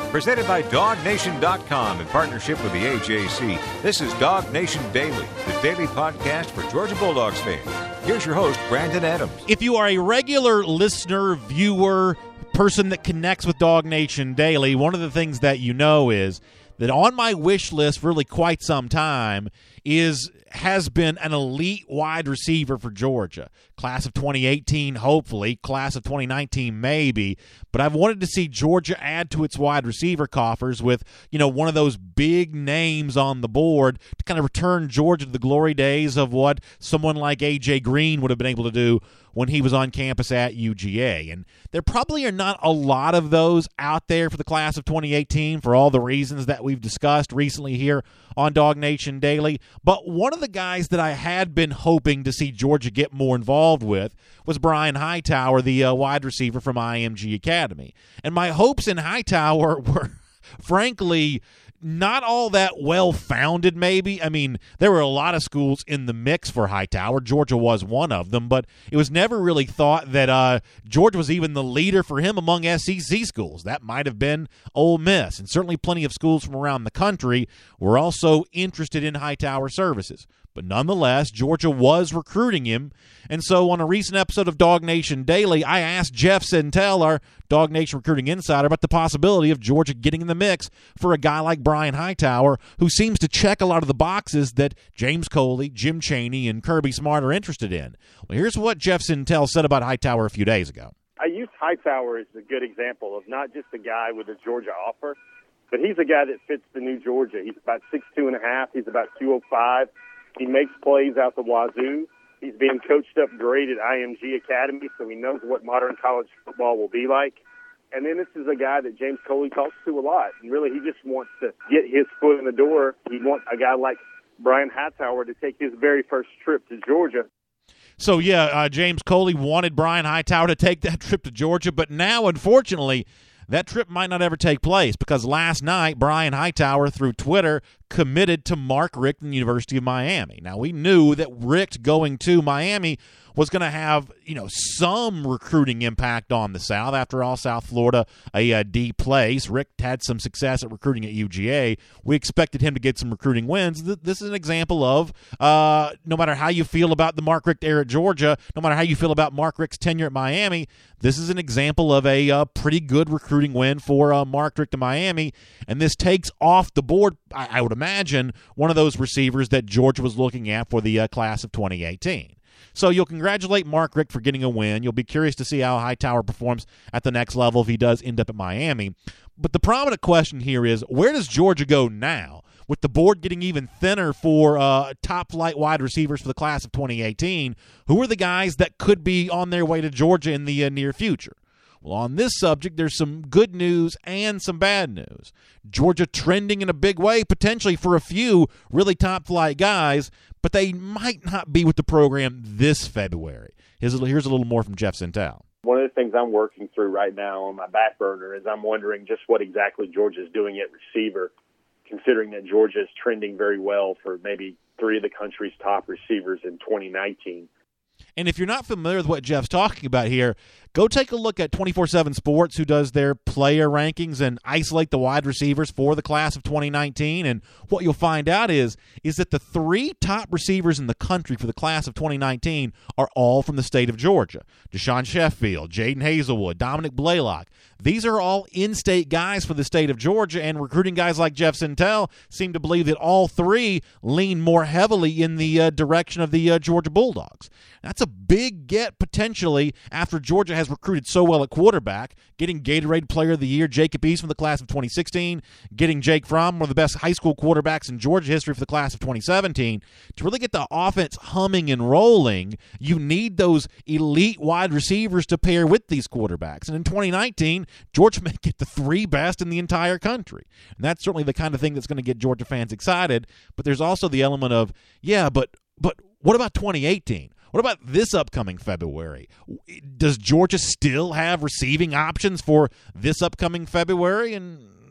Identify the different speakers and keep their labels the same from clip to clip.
Speaker 1: Presented by DogNation.com in partnership with the AJC. This is Dog Nation Daily, the daily podcast for Georgia Bulldogs fans. Here's your host, Brandon Adams.
Speaker 2: If you are a regular listener, viewer, person that connects with Dog Nation Daily, one of the things that you know is that on my wish list for really quite some time has been an elite wide receiver for Georgia. Class of 2018, hopefully. Class of 2019, maybe. But I've wanted to see Georgia add to its wide receiver coffers with, one of those big names on the board to kind of return Georgia to the glory days of what someone like A.J. Green would have been able to do when he was on campus at UGA. And there probably are not a lot of those out there for the class of 2018 for all the reasons that we've discussed recently here on Dog Nation Daily. But one of the guys that I had been hoping to see Georgia get more involved with was Brian Hightower, the wide receiver from IMG Academy. And my hopes in Hightower were, frankly, not all that well-founded, maybe. I mean, there were a lot of schools in the mix for Hightower. Georgia was one of them, but it was never really thought that Georgia was even the leader for him among SEC schools. That might have been Ole Miss, and certainly plenty of schools from around the country were also interested in Hightower services. But nonetheless, Georgia was recruiting him. And so on a recent episode of Dog Nation Daily, I asked Jeff Sentell, our Dog Nation recruiting insider, about the possibility of Georgia getting in the mix for a guy like Brian Hightower, who seems to check a lot of the boxes that James Coley, Jim Chaney, and Kirby Smart are interested in. Well, here's what Jeff Sentell said about Hightower a few days ago.
Speaker 3: I use Hightower as a good example of not just a guy with a Georgia offer, but he's a guy that fits the new Georgia. He's about 6'2.5". He's about 205. He makes plays out the wazoo. He's being coached up great at IMG Academy, so he knows what modern college football will be like. And then this is a guy that James Coley talks to a lot. And really, he just wants to get his foot in the door. He wants a guy like Brian Hightower to take his very first trip to Georgia.
Speaker 2: So, James Coley wanted Brian Hightower to take that trip to Georgia, but now, unfortunately, that trip might not ever take place because last night, Brian Hightower, through Twitter, committed to Mark Richt in the University of Miami. Now, we knew that Richt going to Miami was going to have, some recruiting impact on the South. After all, South Florida, a deep place. Richt had some success at recruiting at UGA. We expected him to get some recruiting wins. This is an example of no matter how you feel about the Mark Richt era at Georgia, no matter how you feel about Mark Richt's tenure at Miami, this is an example of a pretty good recruiting win for Mark Richt to Miami. And this takes off the board, I would imagine, one of those receivers that Georgia was looking at for the class of 2018. So you'll congratulate Mark Richt for getting a win. You'll be curious to see how Hightower performs at the next level if he does end up at Miami. But the prominent question here is, where does Georgia go now? With the board getting even thinner for top-flight wide receivers for the class of 2018, who are the guys that could be on their way to Georgia in the near future? Well, on this subject, there's some good news and some bad news. Georgia trending in a big way, potentially for a few really top-flight guys, but they might not be with the program this February. Here's a little more from Jeff Sentell.
Speaker 3: One of the things I'm working through right now on my back burner is I'm wondering just what exactly Georgia's doing at receiver, considering that Georgia is trending very well for maybe three of the country's top receivers in 2019.
Speaker 2: And if you're not familiar with what Jeff's talking about here, go take a look at 24/7 Sports, who does their player rankings and isolate the wide receivers for the class of 2019. And what you'll find out is that the three top receivers in the country for the class of 2019 are all from the state of Georgia. Deshaun Sheffield, Jaden Hazelwood, Dominic Blaylock. These are all in-state guys for the state of Georgia, and recruiting guys like Jeff Sentell seem to believe that all three lean more heavily in the direction of the Georgia Bulldogs. That's a big get, potentially, after Georgia has recruited so well at quarterback, getting Gatorade Player of the Year Jacob East from the class of 2016, getting Jake Fromm, one of the best high school quarterbacks in Georgia history for the class of 2017. To really get the offense humming and rolling, you need those elite wide receivers to pair with these quarterbacks. And in 2019, Georgia may get the three best in the entire country. And that's certainly the kind of thing that's going to get Georgia fans excited. But there's also the element of, but what about 2018? What about this upcoming February? Does Georgia still have receiving options for this upcoming February? And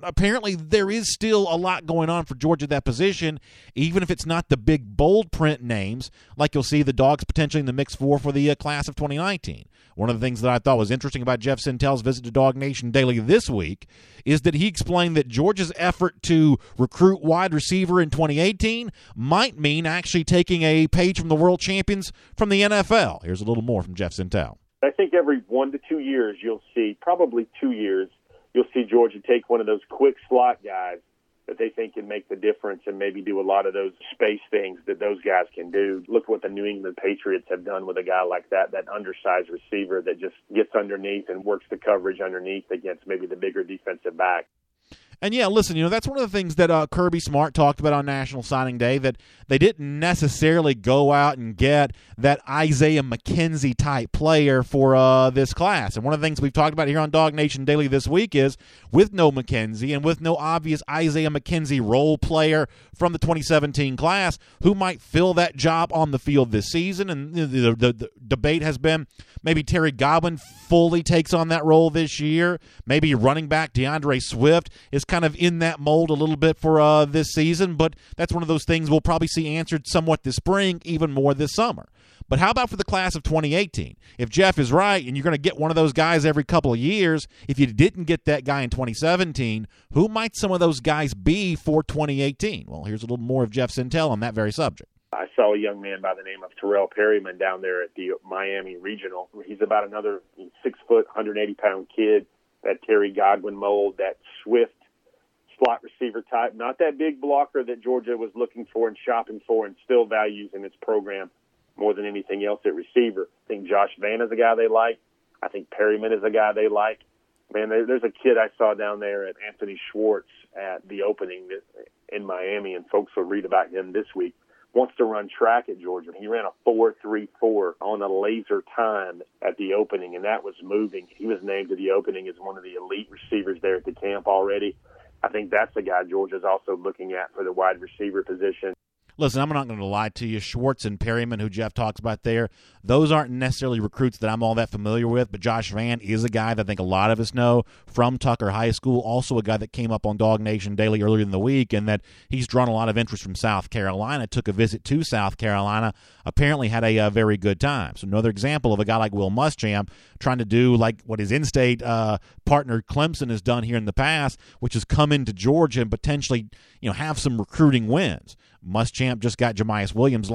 Speaker 2: apparently there is still a lot going on for Georgia at that position, even if it's not the big bold print names like you'll see the Dogs potentially in the mix for the class of 2019. One of the things that I thought was interesting about Jeff Sintel's visit to Dog Nation Daily this week is that he explained that Georgia's effort to recruit wide receiver in 2018 might mean actually taking a page from the world champions from the NFL. Here's a little more from Jeff Sintel.
Speaker 3: I think every 1 to 2 years you'll see, probably 2 years, you'll see Georgia take one of those quick slot guys that they think can make the difference and maybe do a lot of those space things that those guys can do. Look what the New England Patriots have done with a guy like that undersized receiver that just gets underneath and works the coverage underneath against maybe the bigger defensive back.
Speaker 2: And, yeah, listen, that's one of the things that Kirby Smart talked about on National Signing Day, that they didn't necessarily go out and get that Isaiah McKenzie-type player for this class. And one of the things we've talked about here on Dog Nation Daily this week is with no McKenzie and with no obvious Isaiah McKenzie role player from the 2017 class, who might fill that job on the field this season. And the debate has been maybe Terry Godwin fully takes on that role this year. Maybe running back DeAndre Swift is kind of in that mold a little bit for this season, but that's one of those things we'll probably see answered somewhat this spring, even more this summer. But how about for the class of 2018? If Jeff is right and you're going to get one of those guys every couple of years, if you didn't get that guy in 2017, who might some of those guys be for 2018? Well, here's a little more of Jeff Sintel on that very subject.
Speaker 3: I saw a young man by the name of Terrell Perryman down there at the Miami Regional. He's about another 6 foot, 180-pound kid, that Terry Godwin mold, that swift slot receiver type, not that big blocker that Georgia was looking for and shopping for and still values in its program more than anything else at receiver. I think Josh Vann is a guy they like. I think Perryman is a guy they like. Man, there's a kid I saw down there at Anthony Schwartz at the opening in Miami, and folks will read about him this week. Wants to run track at Georgia. He ran a 4.34 on a laser time at the opening, and that was moving. He was named to the opening as one of the elite receivers there at the camp already. I think that's the guy Georgia's also looking at for the wide receiver position.
Speaker 2: Listen, I'm not going to lie to you. Schwartz and Perryman, who Jeff talks about there, those aren't necessarily recruits that I'm all that familiar with, but Josh Vann is a guy that I think a lot of us know from Tucker High School, also a guy that came up on Dog Nation Daily earlier in the week, and that he's drawn a lot of interest from South Carolina, took a visit to South Carolina, apparently had a very good time. So another example of a guy like Will Muschamp trying to do like what his in-state partner Clemson has done here in the past, which is come into Georgia and potentially have some recruiting wins. Muschamp just got Jamias Williams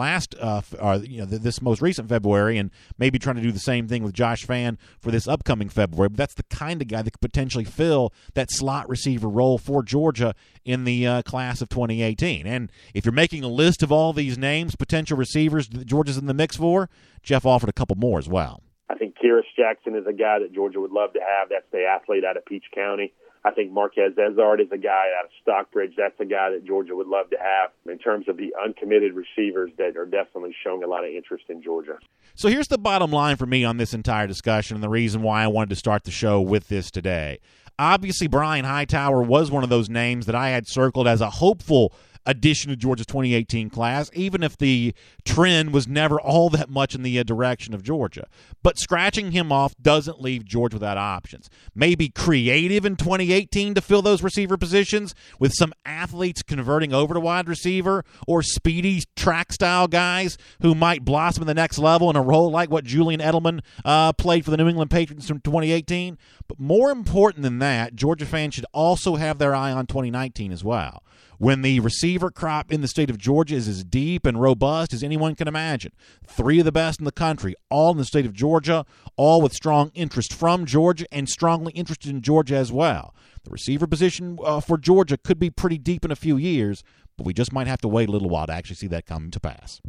Speaker 2: this most recent February, and maybe trying to do the same thing with Josh Vann for this upcoming February. But that's the kind of guy that could potentially fill that slot receiver role for Georgia in the class of 2018. And if you're making a list of all these names, potential receivers that Georgia's in the mix for, Jeff offered a couple more as well.
Speaker 3: I think Kyrus Jackson is a guy that Georgia would love to have. That's the athlete out of Peach County. I think Marquez Ezard is a guy out of Stockbridge. That's a guy that Georgia would love to have in terms of the uncommitted receivers that are definitely showing a lot of interest in Georgia.
Speaker 2: So here's the bottom line for me on this entire discussion and the reason why I wanted to start the show with this today. Obviously, Brian Hightower was one of those names that I had circled as a hopeful addition to Georgia's 2018 class, even if the trend was never all that much in the direction of Georgia. But scratching him off doesn't leave Georgia without options. Maybe creative in 2018 to fill those receiver positions with some athletes converting over to wide receiver, or speedy track-style guys who might blossom in the next level in a role like what Julian Edelman played for the New England Patriots in 2018. But more important than that, Georgia fans should also have their eye on 2019 as well, when the receiver crop in the state of Georgia is as deep and robust as anyone can imagine. 3 of the best in the country, all in the state of Georgia, all with strong interest from Georgia and strongly interested in Georgia as well. The receiver position for Georgia could be pretty deep in a few years, but we just might have to wait a little while to actually see that come to pass.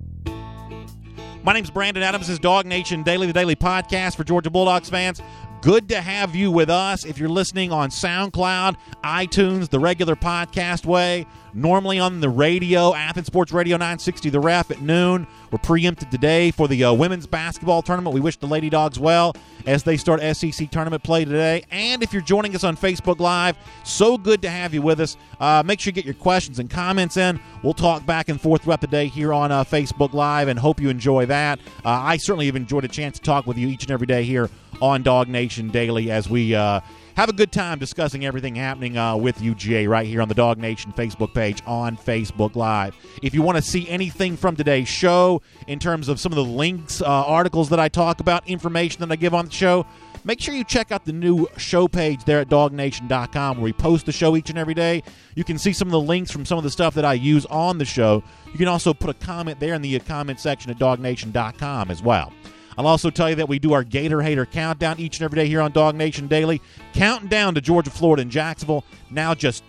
Speaker 2: My name's Brandon Adams. This is Dog Nation Daily, the daily podcast for Georgia Bulldogs fans. Good to have you with us. If you're listening on SoundCloud, iTunes, the regular podcast way, normally on the radio, Athens Sports Radio 960, The Ref at noon. We're preempted today for the women's basketball tournament. We wish the Lady Dogs well as they start SEC tournament play today. And if you're joining us on Facebook Live, so good to have you with us. Make sure you get your questions and comments in. We'll talk back and forth throughout the day here on Facebook Live, and hope you enjoy that. I certainly have enjoyed a chance to talk with you each and every day here on Dog Nation Daily as we have have a good time discussing everything happening with UGA right here on the Dog Nation Facebook page on Facebook Live. If you want to see anything from today's show in terms of some of the links, articles that I talk about, information that I give on the show, make sure you check out the new show page there at DogNation.com where we post the show each and every day. You can see some of the links from some of the stuff that I use on the show. You can also put a comment there in the comment section at DogNation.com as well. I'll also tell you that we do our Gator Hater Countdown each and every day here on Dog Nation Daily, counting down to Georgia, Florida, and Jacksonville, now just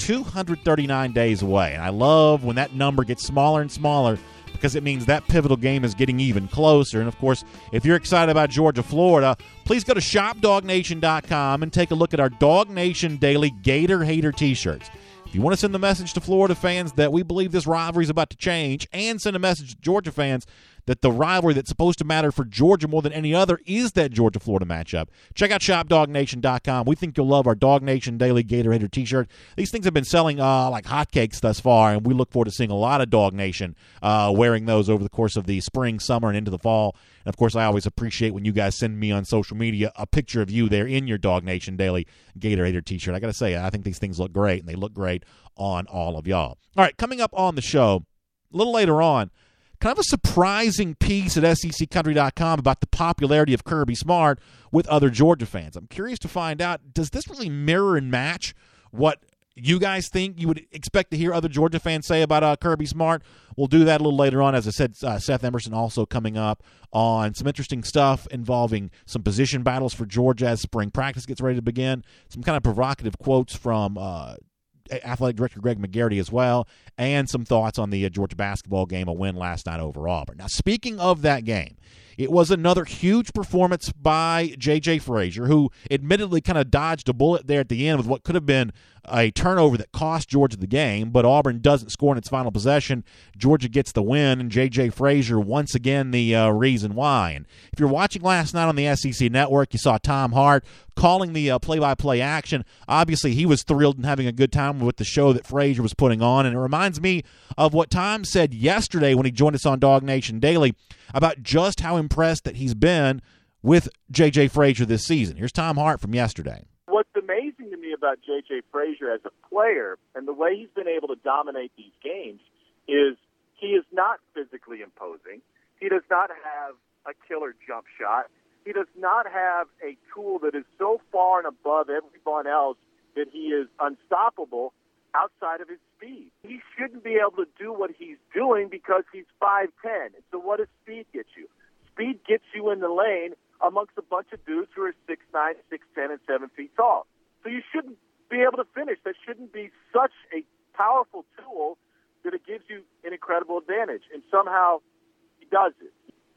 Speaker 2: 239 days away. And I love when that number gets smaller and smaller, because it means that pivotal game is getting even closer. And, of course, if you're excited about Georgia, Florida, please go to ShopDogNation.com and take a look at our Dog Nation Daily Gator Hater T-shirts. If you want to send the message to Florida fans that we believe this rivalry is about to change, and send a message to Georgia fans that the rivalry that's supposed to matter for Georgia more than any other is that Georgia-Florida matchup, check out ShopDogNation.com. We think you'll love our Dog Nation Daily Gator Hater T-shirt. These things have been selling like hotcakes thus far, and we look forward to seeing a lot of Dog Nation wearing those over the course of the spring, summer, and into the fall. And, of course, I always appreciate when you guys send me on social media a picture of you there in your Dog Nation Daily Gator Hater T-shirt. I got to say, I think these things look great, and they look great on all of y'all. All right, coming up on the show, a little later on, kind of a surprising piece at SECCountry.com about the popularity of Kirby Smart with other Georgia fans. I'm curious to find out, does this really mirror and match what you guys think you would expect to hear other Georgia fans say about Kirby Smart? We'll do that a little later on. As I said, Seth Emerson also coming up on some interesting stuff involving some position battles for Georgia as spring practice gets ready to begin, some kind of provocative quotes from Athletic Director Greg McGarity as well, and some thoughts on the Georgia basketball game, a win last night over Auburn. Now, speaking of that game, it was another huge performance by J.J. Frazier, who admittedly kind of dodged a bullet there at the end with what could have been a turnover that cost Georgia the game, but Auburn doesn't score in its final possession. Georgia gets the win, and J.J. Frazier once again the reason why. And if you're watching last night on the SEC Network, you saw Tom Hart calling the play-by-play action. Obviously, he was thrilled and having a good time with the show that Frazier was putting on, and it reminds me of what Tom said yesterday when he joined us on Dog Nation Daily about just how impressed that he's been with J.J. Frazier this season. Here's Tom Hart from yesterday.
Speaker 4: What's amazing to me about J.J. Frazier as a player and the way he's been able to dominate these games is he is not physically imposing. He does not have a killer jump shot. He does not have a tool that is so far and above everyone else that he is unstoppable outside of his speed. He shouldn't be able to do what he's doing because he's 5'10". So what does speed get you? Speed gets you in the lane amongst a bunch of dudes who are 6'9", 6'10", and 7 feet tall. So you shouldn't be able to finish. That shouldn't be such a powerful tool that it gives you an incredible advantage. And somehow he does it.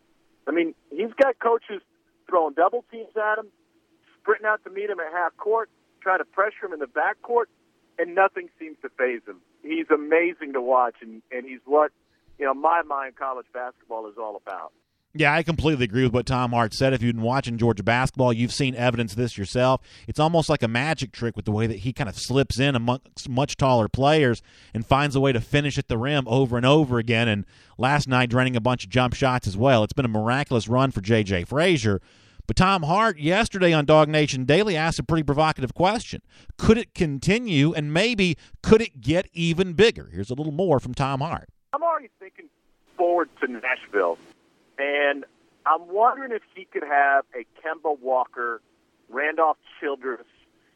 Speaker 4: I mean, he's got coaches throwing double teams at him, sprinting out to meet him at half court, trying to pressure him in the back court, and nothing seems to faze him. He's amazing to watch, and he's what, in my mind, college basketball is all about.
Speaker 2: Yeah, I completely agree with what Tom Hart said. If you've been watching Georgia basketball, you've seen evidence of this yourself. It's almost like a magic trick with the way that he kind of slips in amongst much taller players and finds a way to finish at the rim over and over again. And last night, draining a bunch of jump shots as well. It's been a miraculous run for J.J. Frazier. But Tom Hart yesterday on Dog Nation Daily asked a pretty provocative question. Could it continue, and maybe could it get even bigger? Here's a little more from Tom Hart.
Speaker 4: I'm already thinking forward to Nashville. And I'm wondering if he could have a Kemba Walker, Randolph Childress,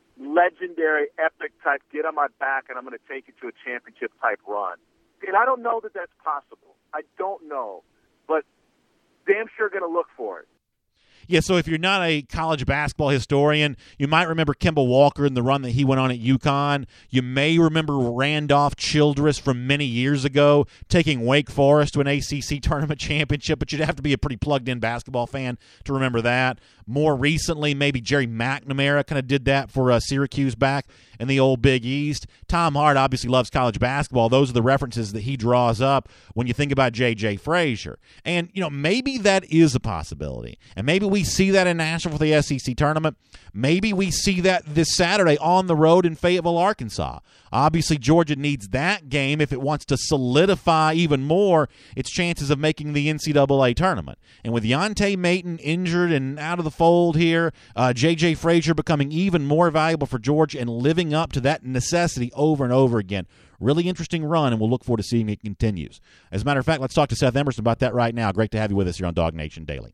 Speaker 4: legendary, epic type, get on my back and I'm going to take you to a championship type run. And I don't know that that's possible. I don't know. But damn sure going to look for it.
Speaker 2: Yeah, so if you're not a college basketball historian, you might remember Kemba Walker and the run that he went on at UConn. You may remember Randolph Childress from many years ago taking Wake Forest to an ACC tournament championship, but you'd have to be a pretty plugged-in basketball fan to remember that. More recently, maybe Jerry McNamara kind of did that for Syracuse back in the old Big East. Tom Hart obviously loves college basketball. Those are the references that he draws up when you think about J.J. Frazier. And, maybe that is a possibility. And maybe we see that in Nashville for the SEC tournament. Maybe we see that this Saturday on the road in Fayetteville, Arkansas. Obviously, Georgia needs that game if it wants to solidify even more its chances of making the NCAA tournament. And with Yontae Mayton injured and out of the fold here. J.J. Frazier becoming even more valuable for Georgia and living up to that necessity over and over again. Really interesting run, and we'll look forward to seeing it continues. As a matter of fact, let's talk to Seth Emerson about that right now. Great to have you with us here on Dog Nation Daily.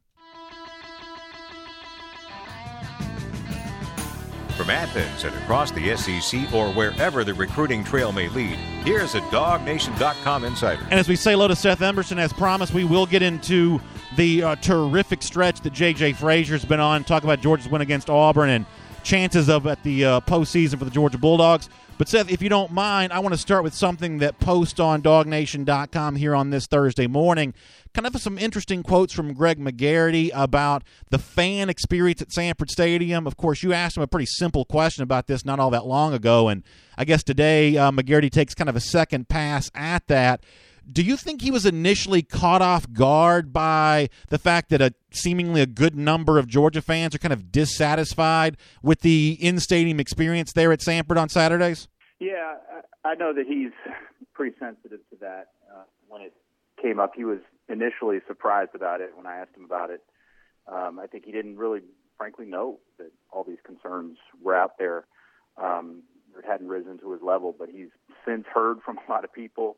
Speaker 1: From Athens and across the SEC or wherever the recruiting trail may lead, here's a DogNation.com insider.
Speaker 2: And as we say hello to Seth Emerson, as promised, we will get into the terrific stretch that J.J. Frazier's been on, talk about Georgia's win against Auburn and chances of at the postseason for the Georgia Bulldogs. But, Seth, if you don't mind, I want to start with something that posts on DogNation.com here on this Thursday morning. Kind of some interesting quotes from Greg McGarity about the fan experience at Sanford Stadium. Of course, you asked him a pretty simple question about this not all that long ago, and I guess today McGarity takes kind of a second pass at that. Do you think he was initially caught off guard by the fact that seemingly a good number of Georgia fans are kind of dissatisfied with the in-stadium experience there at Sanford on Saturdays?
Speaker 5: Yeah, I know that he's pretty sensitive to that. When it came up, he was initially surprised about it when I asked him about it. I think he didn't really, frankly, know that all these concerns were out there. It hadn't risen to his level, but he's since heard from a lot of people.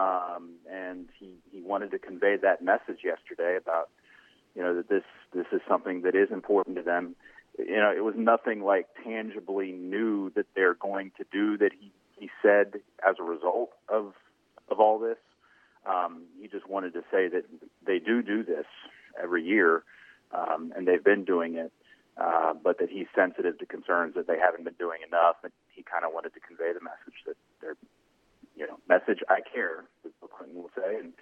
Speaker 5: And he wanted to convey that message yesterday about, that this is something that is important to them. It was nothing like tangibly new that they're going to do that he said as a result of all this. He just wanted to say that they do this every year, and they've been doing it, but that he's sensitive to concerns that they haven't been doing enough, and he kind of wanted to convey the message that they're, message I care, as Bill Clinton will say, and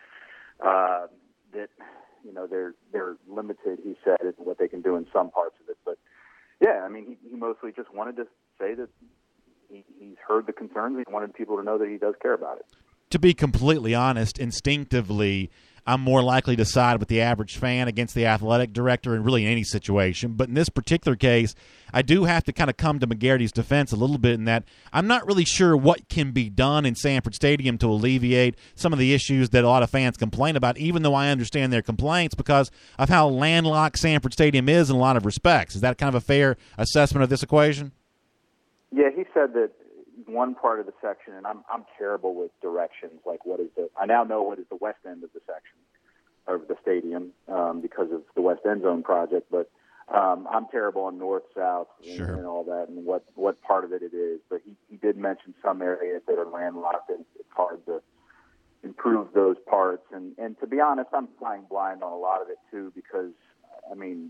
Speaker 5: that they're limited, he said, in what they can do in some parts of it. But yeah, I mean, he mostly just wanted to say that he's heard the concerns. He wanted people to know that he does care about it.
Speaker 2: To be completely honest, instinctively, I'm more likely to side with the average fan against the athletic director in really any situation. But in this particular case, I do have to kind of come to McGarity's defense a little bit in that I'm not really sure what can be done in Sanford Stadium to alleviate some of the issues that a lot of fans complain about, even though I understand their complaints because of how landlocked Sanford Stadium is in a lot of respects. Is that kind of a fair assessment of this equation?
Speaker 5: Yeah, he said that one part of the section, and I'm terrible with directions, like I now know what is the west end of the section of the stadium because of the West End Zone project, but I'm terrible on north, south,
Speaker 2: sure,
Speaker 5: and all that, and what part of it is. But he did mention some areas that are landlocked, and it's hard to improve those parts. And to be honest, I'm flying blind on a lot of it too, because I mean,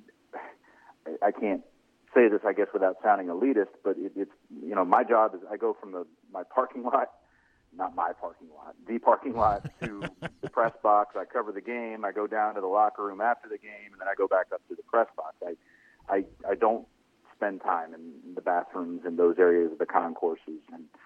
Speaker 5: I can't say this, I guess, without sounding elitist, but it's my job is I go from my parking lot, not my parking lot, the parking lot to the press box. I cover the game. I go down to the locker room after the game, and then I go back up to the press box. I don't spend time in the bathrooms in those areas of the concourses,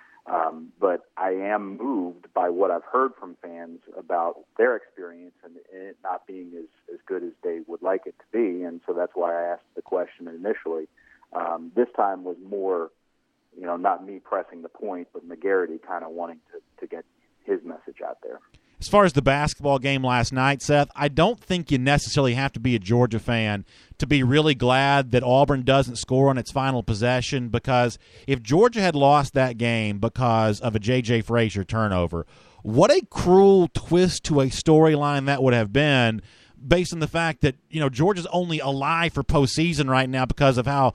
Speaker 5: but I am moved by what I've heard from fans about their experience and it not being as good as they would like it to be, and so that's why I asked the question initially. This time was more, not me pressing the point, but McGarity kind of wanting to get his message out there.
Speaker 2: As far as the basketball game last night, Seth, I don't think you necessarily have to be a Georgia fan to be really glad that Auburn doesn't score on its final possession, because if Georgia had lost that game because of a J.J. Frazier turnover, what a cruel twist to a storyline that would have been, based on the fact that, Georgia's only alive for postseason right now because of how,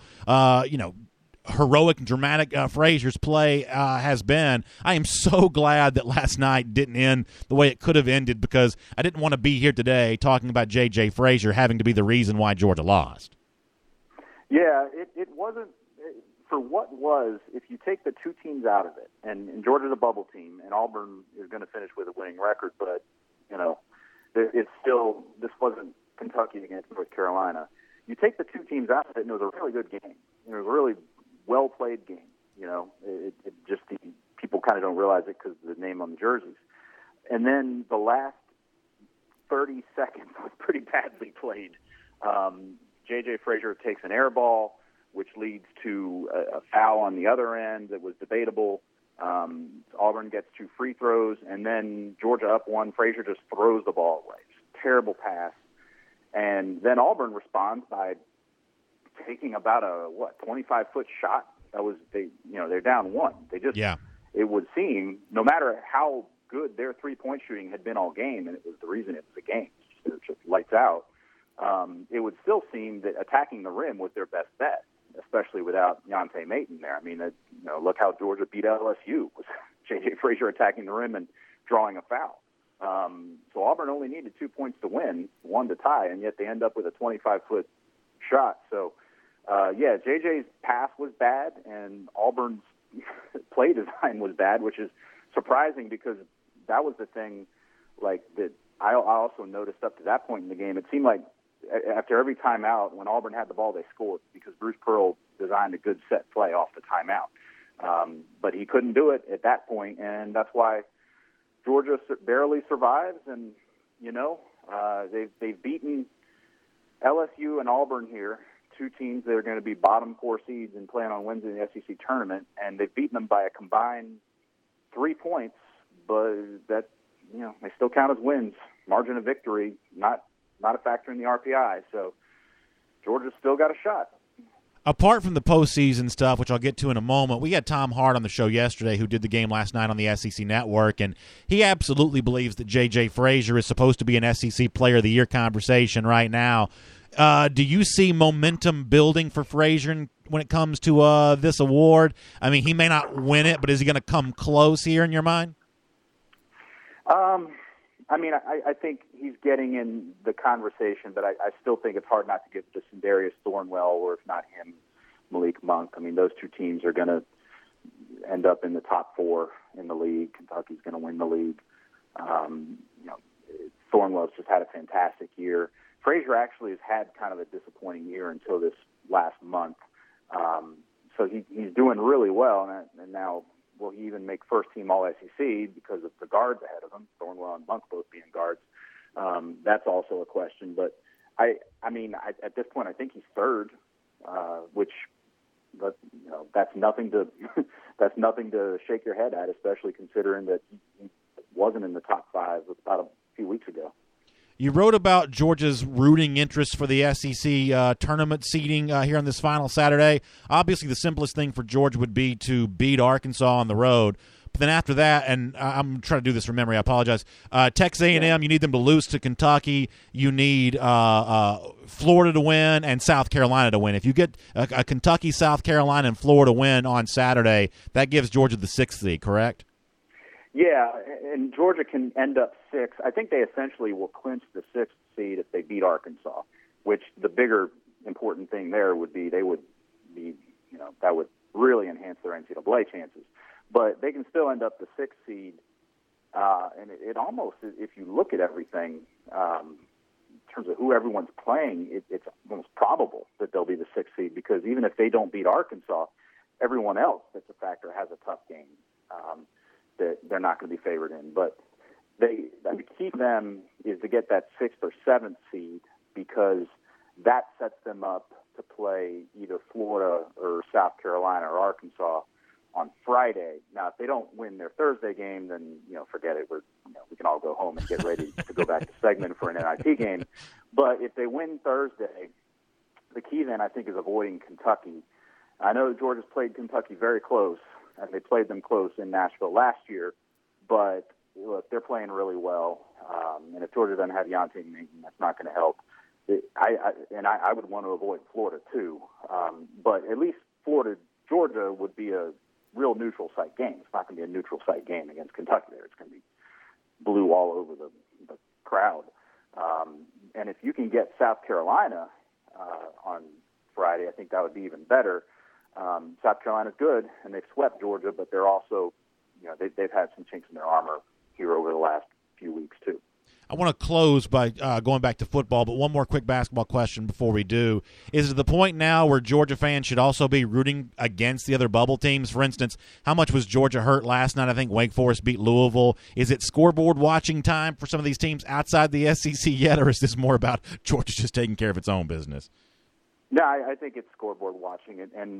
Speaker 2: heroic and dramatic Frazier's play has been. I am so glad that last night didn't end the way it could have ended, because I didn't want to be here today talking about J.J. Frazier having to be the reason why Georgia lost.
Speaker 5: Yeah, it wasn't for what was. If you take the two teams out of it, and Georgia's a bubble team, and Auburn is going to finish with a winning record, but it's still, this wasn't Kentucky against North Carolina. You take the two teams out of it, and it was a really good game. It was a really well-played game. It just, people kind of don't realize it because of the name on the jerseys. And then the last 30 seconds was pretty badly played. J.J. Frazier takes an air ball, which leads to a foul on the other end that was debatable. Auburn gets 2 free throws, and then Georgia up 1. Frazier just throws the ball away. Terrible pass. And then Auburn responds by taking about a 25-foot shot. They're down one. It would seem, no matter how good their three-point shooting had been all game, and it was the reason it was a game, it was just lights out, it would still seem that attacking the rim was their best bet, especially without Yonte Maton there. I mean, look how Georgia beat LSU, with J.J. Frazier attacking the rim and drawing a foul. So Auburn only needed 2 points to win, 1 to tie, and yet they end up with a 25-foot shot. So, JJ's pass was bad, and Auburn's play design was bad, which is surprising because that was the thing, that I also noticed up to that point in the game. It seemed like after every timeout, when Auburn had the ball, they scored because Bruce Pearl designed a good set play off the timeout. But he couldn't do it at that point, and that's why Georgia barely survives. And, they've beaten LSU and Auburn here, two teams that are going to be bottom 4 seeds and playing on Wednesday in the SEC tournament, and they've beaten them by a combined 3 points, but that, they still count as wins. Margin of victory, not a factor in the RPI, so Georgia's still got a shot.
Speaker 2: Apart from the postseason stuff, which I'll get to in a moment, we had Tom Hart on the show yesterday who did the game last night on the SEC Network, and he absolutely believes that J.J. Frazier is supposed to be an SEC Player of the Year conversation right now. Do you see momentum building for Frazier when it comes to this award? I mean, he may not win it, but is he going to come close here in your mind?
Speaker 5: I think he's getting in the conversation, but I still think it's hard not to give to Sindarius Thornwell, or if not him, Malik Monk. I mean, those two teams are going to end up in the top 4 in the league. Kentucky's going to win the league. Thornwell's just had a fantastic year. Frazier actually has had kind of a disappointing year until this last month. So he's doing really well, and now will he even make first-team All-SEC because of the guards ahead of him, Thornwell and Monk both being guards? That's also a question. But, at this point, I think he's third, that's nothing to that's nothing to shake your head at, especially considering that he wasn't in the top 5 about a few weeks ago.
Speaker 2: You wrote about Georgia's rooting interest for the SEC tournament seeding here on this final Saturday. Obviously, the simplest thing for Georgia would be to beat Arkansas on the road. But then after that, and I'm trying to do this from memory, I apologize, Texas A&M, you need them to lose to Kentucky. You need Florida to win and South Carolina to win. If you get a Kentucky, South Carolina, and Florida win on Saturday, that gives Georgia the 6th seed, correct?
Speaker 5: Yeah, and Georgia can end up 6. I think they essentially will clinch the 6th seed if they beat Arkansas, which the bigger important thing there would be that would really enhance their NCAA chances. But they can still end up the 6th seed, and it almost, if you look at everything in terms of who everyone's playing, it's almost probable that they'll be the 6th seed because even if they don't beat Arkansas, everyone else that's a factor has a tough game. That they're not going to be favored in. But the key for them is to get that 6th or 7th seed because that sets them up to play either Florida or South Carolina or Arkansas on Friday. Now, if they don't win their Thursday game, then, forget it. We can all go home and get ready to go back to Segment for an NIT game. But if they win Thursday, the key then, I think, is avoiding Kentucky. I know Georgia's played Kentucky very close, and they played them close in Nashville last year. But, look, they're playing really well. And if Georgia doesn't have Yonte Maton, that's not going to help. I would want to avoid Florida, too. But at least Florida-Georgia would be a real neutral site game. It's not going to be a neutral site game against Kentucky there. It's going to be blue all over the crowd. And if you can get South Carolina on Friday, I think that would be even better. South Carolina's good, and they've swept Georgia, but they're also, they've had some chinks in their armor here over the last few weeks, too.
Speaker 2: I want to close by going back to football, but one more quick basketball question before we do. Is it the point now where Georgia fans should also be rooting against the other bubble teams? For instance, how much was Georgia hurt last night? I think Wake Forest beat Louisville. Is it scoreboard watching time for some of these teams outside the SEC yet, or is this more about Georgia just taking care of its own business?
Speaker 5: No, I think it's scoreboard watching, and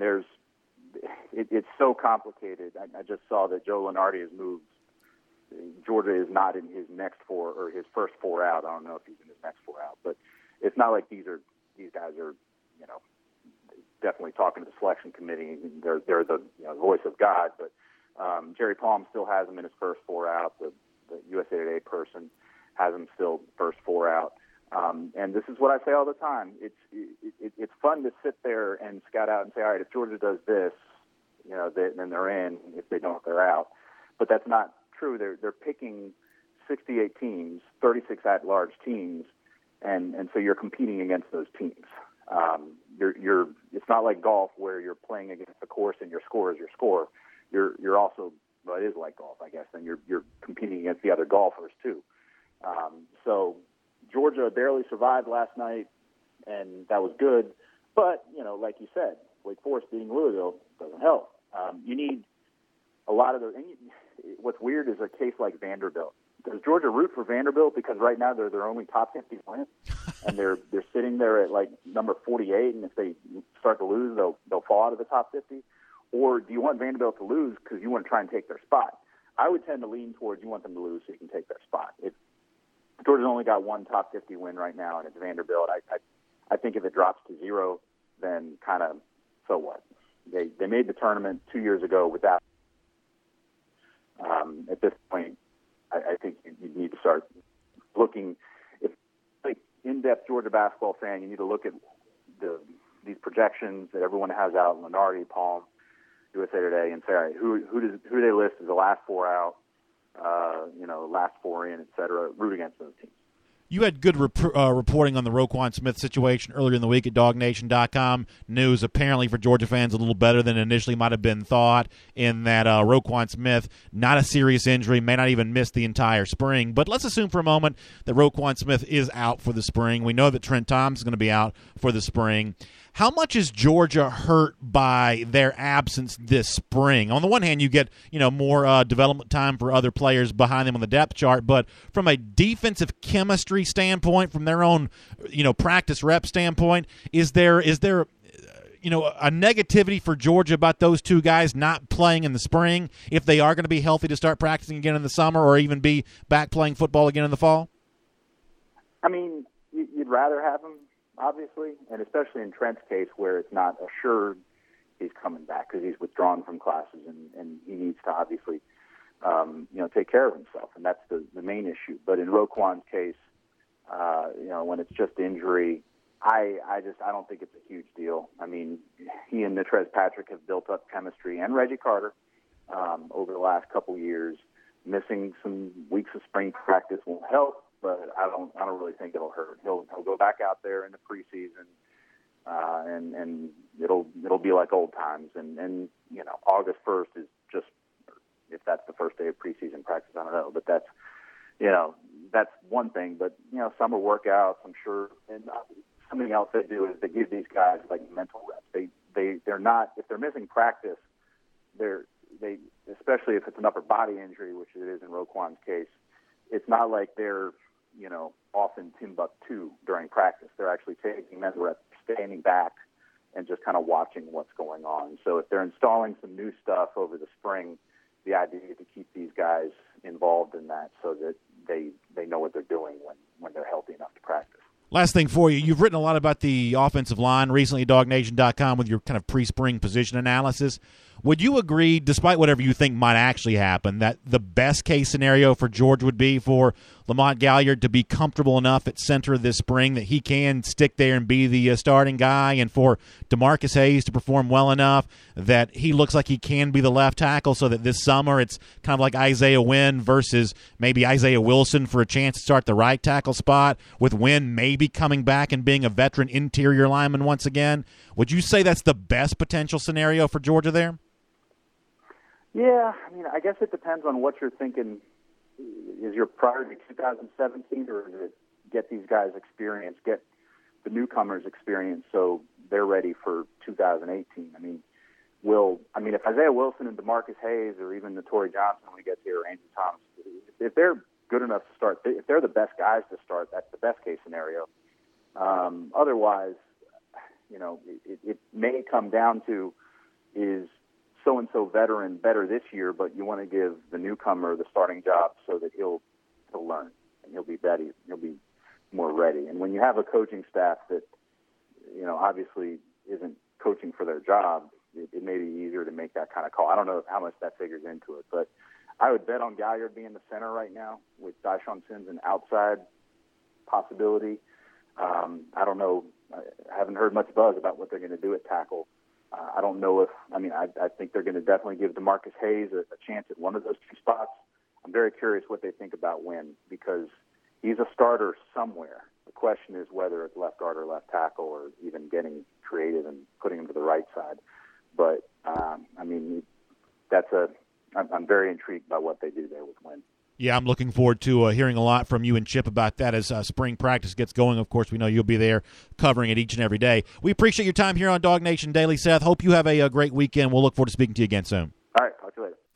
Speaker 5: it's so complicated. I just saw that Joe Lunardi has moved. Georgia is not in his next 4 or his first 4 out. I don't know if he's in his next 4 out, but it's not like these guys are, definitely talking to the selection committee. They're the voice of God, but Jerry Palm still has him in his first 4 out. The USA Today person has him still first 4 out. And this is what I say all the time. It's fun to sit there and scout out and say, all right, if Georgia does this, then they're in. If they don't, they're out. But that's not true. They're picking 68 teams, 36 at-large teams, and so you're competing against those teams. It's not like golf where you're playing against the course and your score is your score. You're also, well, it is like golf, I guess, and you're competing against the other golfers too. So Georgia barely survived last night, and that was good. But like you said, Wake Forest beating Louisville doesn't help. You need a lot of those. And what's weird is a case like Vanderbilt. Does Georgia root for Vanderbilt because right now they're their only top 50 win, and they're sitting there at like number 48, and if they start to lose, they'll fall out of the top 50? Or do you want Vanderbilt to lose because you want to try and take their spot? I would tend to lean towards you want them to lose so you can take their spot. Georgia's only got one top 50 win right now, and it's Vanderbilt. I think if it drops to 0, then kind of so what? They made the tournament 2 years ago without. At this point, I think you need to start looking. If like in-depth Georgia basketball fan, you need to look at these projections that everyone has out: Lunardi, Palm, USA Today, and say, all right, who do they list as the last 4 out, last 4 in, et cetera, root against those teams.
Speaker 2: You had good reporting on the Roquan Smith situation earlier in the week at DogNation.com. News apparently for Georgia fans a little better than initially might have been thought, in that Roquan Smith, not a serious injury, may not even miss the entire spring. But let's assume for a moment that Roquan Smith is out for the spring. We know that Trent Thomas is going to be out for the spring. How much is Georgia hurt by their absence this spring? On the one hand, you get more development time for other players behind them on the depth chart, but from a defensive chemistry standpoint, from their own practice rep standpoint, is there a negativity for Georgia about those two guys not playing in the spring if they are going to be healthy to start practicing again in the summer or even be back playing football again in the fall?
Speaker 5: I mean, you'd rather have them, obviously, and especially in Trent's case where it's not assured he's coming back because he's withdrawn from classes and he needs to obviously take care of himself, and that's the main issue. But in Roquan's case, when it's just injury, I don't think it's a huge deal. I mean, he and Natrez Patrick have built up chemistry, and Reggie Carter over the last couple years. Missing some weeks of spring practice won't help, but I don't really think it'll hurt. He'll go back out there in the preseason, and it'll be like old times. And August 1st is just, if that's the first day of preseason practice, I don't know, but that's one thing. But summer workouts, I'm sure, and something else they do is they give these guys like mental reps. They're not, if they're missing practice, they especially if it's an upper body injury, which it is in Roquan's case, it's not like they're off in Timbuktu during practice. They're actually taking mental reps, standing back, and just kind of watching what's going on. So if they're installing some new stuff over the spring, the idea is to keep these guys involved in that so that they know what they're doing when they're healthy enough to practice.
Speaker 2: Last thing for you, you've written a lot about the offensive line recently at DogNation.com with your kind of pre-spring position analysis. Would you agree, despite whatever you think might actually happen, that the best-case scenario for George would be for Lamont Gaillard to be comfortable enough at center this spring that he can stick there and be the starting guy, and for DeMarcus Hayes to perform well enough that he looks like he can be the left tackle, so that this summer it's kind of like Isaiah Wynn versus maybe Isaiah Wilson for a chance to start the right tackle spot, with Wynn maybe coming back and being a veteran interior lineman once again? Would you say that's the best potential scenario for Georgia there?
Speaker 5: Yeah, I mean, I guess it depends on what you're thinking. Is your priority 2017, or is it get these guys experience, get the newcomers experience so they're ready for 2018? I mean, if Isaiah Wilson and DeMarcus Hayes, or even Notori Johnson when he gets here, or Andrew Thomas, if they're good enough to start, if they're the best guys to start, that's the best case scenario. Otherwise, it may come down to, is so-and-so veteran better this year, but you want to give the newcomer the starting job so that he'll learn and he'll be ready, he'll be more ready. And when you have a coaching staff that, obviously isn't coaching for their job, it may be easier to make that kind of call. I don't know how much that figures into it, but I would bet on Gaillard being the center right now with Dyshawn Sims an outside possibility. I don't know. I haven't heard much buzz about what they're going to do at tackle. I don't know if – I think they're going to definitely give DeMarcus Hayes a chance at one of those two spots. I'm very curious what they think about when, because he's a starter somewhere. The question is whether it's left guard or left tackle, or even getting creative and putting him to the right side. But, I'm very intrigued by what they do there with Wynn.
Speaker 2: Yeah, I'm looking forward to hearing a lot from you and Chip about that as spring practice gets going. Of course, we know you'll be there covering it each and every day. We appreciate your time here on Dog Nation Daily, Seth. Hope you have a great weekend. We'll look forward to speaking to you again soon.
Speaker 5: All right, talk to you later.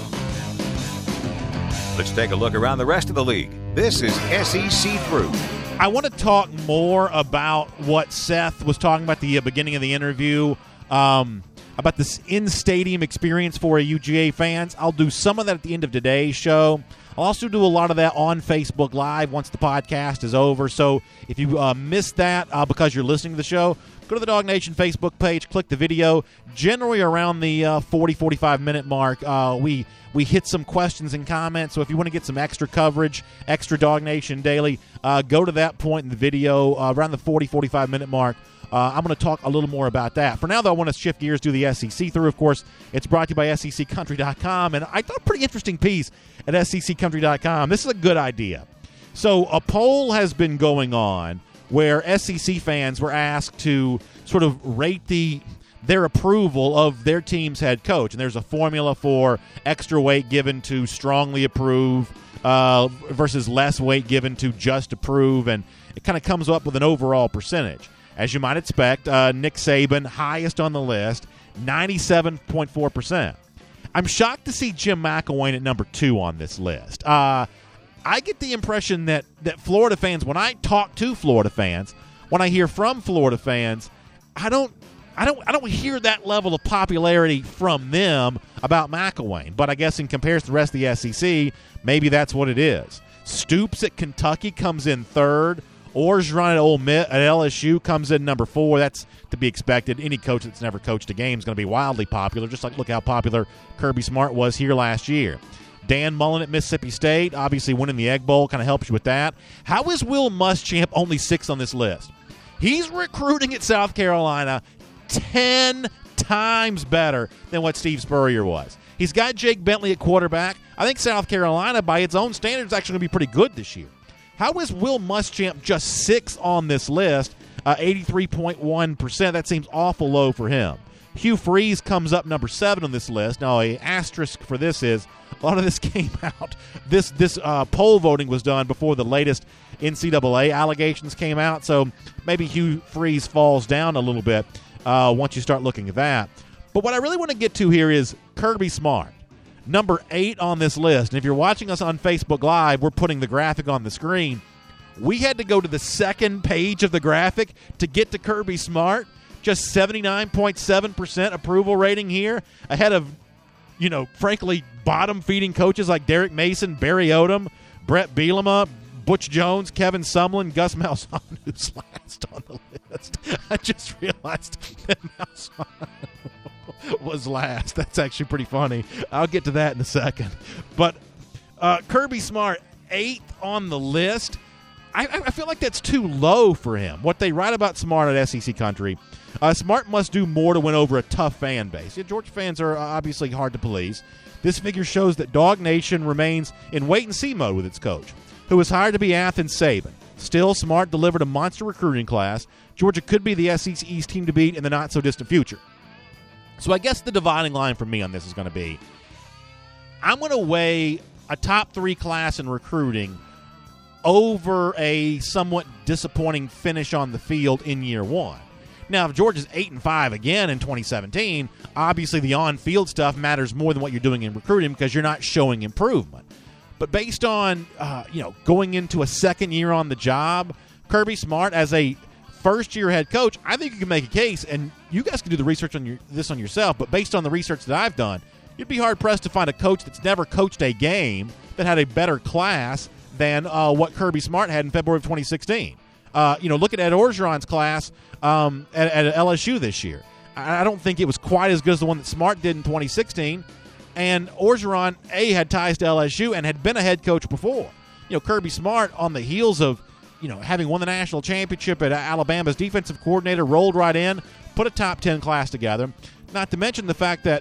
Speaker 1: Let's take a look around the rest of the league. This is SEC Through.
Speaker 2: I want to talk more about what Seth was talking about at the beginning of the interview, about this in-stadium experience for UGA fans. I'll do some of that at the end of today's show. I'll also do a lot of that on Facebook Live once the podcast is over. So if you missed that because you're listening to the show, go to the Dog Nation Facebook page, click the video. Generally around the 40-45-minute mark, we hit some questions and comments. So if you want to get some extra coverage, extra Dog Nation Daily, go to that point in the video around the 40-45-minute mark. I'm going to talk a little more about that. For now, though, I want to shift gears to the SEC Through. Of course, it's brought to you by SECCountry.com, and I thought a pretty interesting piece at SECCountry.com. This is a good idea. So a poll has been going on where SEC fans were asked to sort of rate their approval of their team's head coach, and there's a formula for extra weight given to strongly approve versus less weight given to just approve, and it kind of comes up with an overall percentage. As you might expect, Nick Saban, highest on the list, 97.4%. I'm shocked to see Jim McElwain at number 2 on this list. I get the impression that Florida fans, when I talk to Florida fans, when I hear from Florida fans, I don't hear that level of popularity from them about McElwain. But I guess in comparison to the rest of the SEC, maybe that's what it is. Stoops at Kentucky comes in 3rd. Orgeron at Ole Miss, at LSU comes in number 4. That's to be expected. Any coach that's never coached a game is going to be wildly popular, just like look how popular Kirby Smart was here last year. Dan Mullen at Mississippi State, obviously winning the Egg Bowl kind of helps you with that. How is Will Muschamp only 6th on this list? He's recruiting at South Carolina 10 times better than what Steve Spurrier was. He's got Jake Bentley at quarterback. I think South Carolina, by its own standards, is actually going to be pretty good this year. How is Will Muschamp just 6th on this list, 83.1%? That seems awful low for him. Hugh Freeze comes up number 7 on this list. Now, an asterisk for this is a lot of this came out. This poll voting was done before the latest NCAA allegations came out, so maybe Hugh Freeze falls down a little bit once you start looking at that. But what I really want to get to here is Kirby Smart. Number 8 on this list. And if you're watching us on Facebook Live, we're putting the graphic on the screen. We had to go to the second page of the graphic to get to Kirby Smart. Just 79.7% approval rating here, ahead of, frankly, bottom-feeding coaches like Derek Mason, Barry Odom, Brett Bielema, Butch Jones, Kevin Sumlin, Gus Malzahn, who's last on the list. I just realized that Malzahn was last. That's actually pretty funny. I'll get to that in a second. But Kirby Smart, 8th on the list. I feel like that's too low for him. What they write about Smart at SEC Country, Smart must do more to win over a tough fan base. Yeah, Georgia fans are obviously hard to please. This figure shows that Dog Nation remains in wait-and-see mode with its coach, who was hired to be Athens Saban. Still, Smart delivered a monster recruiting class. Georgia could be the SEC East team to beat in the not-so-distant future. So I guess the dividing line for me on this is going to be, I'm going to weigh a top 3 class in recruiting over a somewhat disappointing finish on the field in year 1. Now, if Georgia's 8-5 again in 2017, obviously the on-field stuff matters more than what you're doing in recruiting because you're not showing improvement. But based on going into a second year on the job, Kirby Smart as a first-year head coach, I think you can make a case, and you guys can do the research on this on yourself, but based on the research that I've done, you'd be hard-pressed to find a coach that's never coached a game that had a better class than what Kirby Smart had in February of 2016. Look at Ed Orgeron's class at LSU this year. I don't think it was quite as good as the one that Smart did in 2016. And Orgeron, had ties to LSU and had been a head coach before. Kirby Smart, on the heels of, having won the national championship at Alabama's defensive coordinator, rolled right in, put a top 10 class together. Not to mention the fact that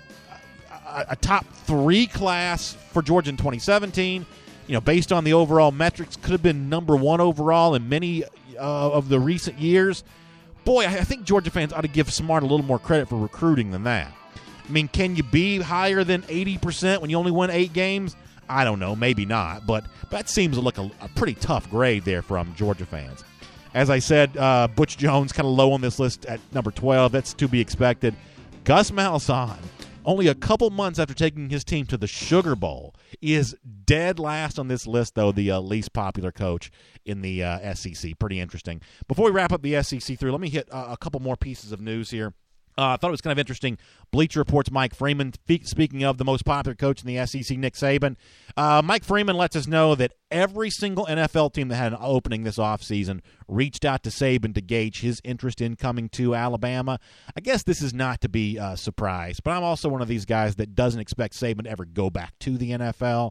Speaker 2: a top 3 class for Georgia in 2017, based on the overall metrics, could have been number 1 overall in many of the recent years. Boy, I think Georgia fans ought to give Smart a little more credit for recruiting than that. I mean, can you be higher than 80% when you only win 8 games? I don't know, maybe not, but that seems like a pretty tough grade there from Georgia fans. As I said, Butch Jones kind of low on this list at number 12. That's to be expected. Gus Malzahn, only a couple months after taking his team to the Sugar Bowl, is dead last on this list, though, the least popular coach in the SEC. Pretty interesting. Before we wrap up the SEC through, let me hit a couple more pieces of news here. I thought it was kind of interesting. Bleacher Report's Mike Freeman, speaking of the most popular coach in the SEC, Nick Saban. Mike Freeman lets us know that every single NFL team that had an opening this offseason reached out to Saban to gauge his interest in coming to Alabama. I guess this is not to be surprised, but I'm also one of these guys that doesn't expect Saban to ever go back to the NFL.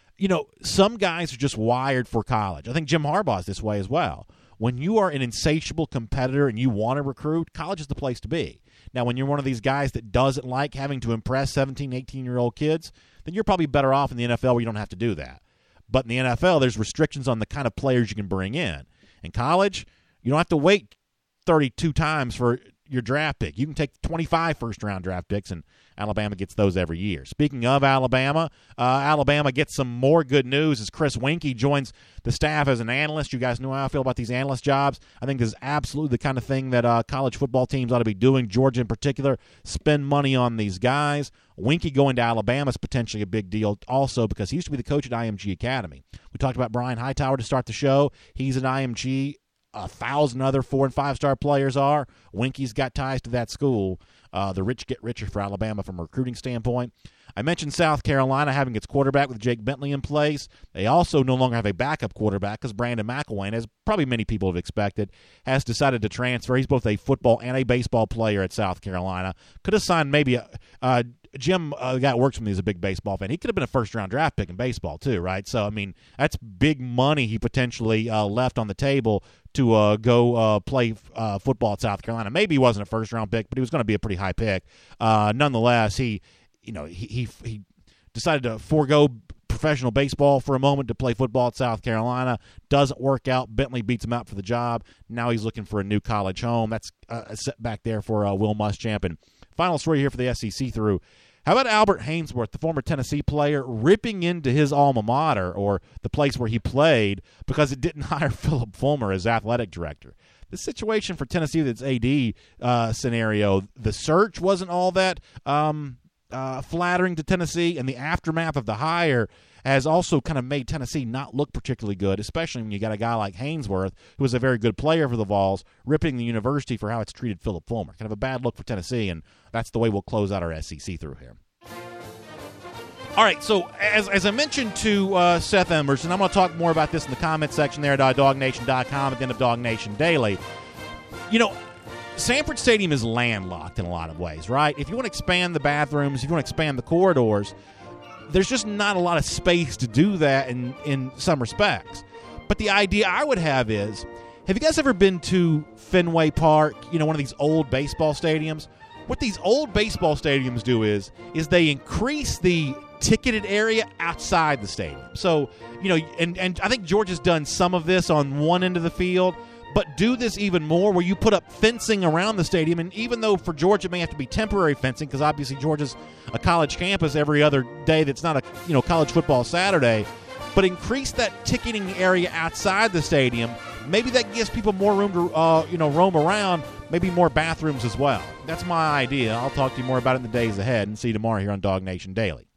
Speaker 2: Some guys are just wired for college. I think Jim Harbaugh's this way as well. When you are an insatiable competitor and you want to recruit, college is the place to be. Now, when you're one of these guys that doesn't like having to impress 17, 18-year-old kids, then you're probably better off in the NFL where you don't have to do that. But in the NFL, there's restrictions on the kind of players you can bring in. In college, you don't have to wait 32 times for your draft pick. You can take 25 first-round draft picks, and Alabama gets those every year. Speaking of Alabama, Alabama gets some more good news as Chris Weinke joins the staff as an analyst. You guys know how I feel about these analyst jobs. I think this is absolutely the kind of thing that college football teams ought to be doing, Georgia in particular, spend money on these guys. Weinke going to Alabama is potentially a big deal also because he used to be the coach at IMG Academy. We talked about Brian Hightower to start the show. He's at IMG. 1,000 other 4- and 5-star players are. Weinke's got ties to that school. The rich get richer for Alabama from a recruiting standpoint. I mentioned South Carolina having its quarterback with Jake Bentley in place. They also no longer have a backup quarterback because Brandon McElwain, as probably many people have expected, has decided to transfer. He's both a football and a baseball player at South Carolina. Could have signed maybe Jim, the guy that works for me, is a big baseball fan. He could have been a first-round draft pick in baseball too, right? So, I mean, that's big money he potentially left on the table to go play football at South Carolina. Maybe he wasn't a first-round pick, but he was going to be a pretty high pick. Nonetheless, he decided to forego professional baseball for a moment to play football at South Carolina. Doesn't work out. Bentley beats him out for the job. Now he's looking for a new college home. That's a setback there for Will Muschamp. And final story here for the SEC through. How about Albert Hainsworth, the former Tennessee player, ripping into his alma mater, or the place where he played, because it didn't hire Philip Fulmer as athletic director? The situation for Tennessee with its AD scenario, the search wasn't all that flattering to Tennessee, and the aftermath of the hire has also kind of made Tennessee not look particularly good, especially when you got a guy like Hainsworth, who is a very good player for the Vols, ripping the university for how it's treated Philip Fulmer. Kind of a bad look for Tennessee, and that's the way we'll close out our SEC through here. All right, so as I mentioned to Seth Emerson, I'm going to talk more about this in the comment section there at DogNation.com at the end of Dog Nation Daily. Sanford Stadium is landlocked in a lot of ways, right? If you want to expand the bathrooms, if you want to expand the corridors, there's just not a lot of space to do that in some respects. But the idea I would have is, have you guys ever been to Fenway Park, one of these old baseball stadiums? What these old baseball stadiums do is they increase the ticketed area outside the stadium. So, and I think Georgia's done some of this on one end of the field, but do this even more where you put up fencing around the stadium. And even though for Georgia it may have to be temporary fencing, because obviously Georgia's a college campus every other day that's not a college football Saturday, but increase that ticketing area outside the stadium. Maybe that gives people more room to roam around, maybe more bathrooms as well. That's my idea. I'll talk to you more about it in the days ahead, and see you tomorrow here on Dog Nation Daily.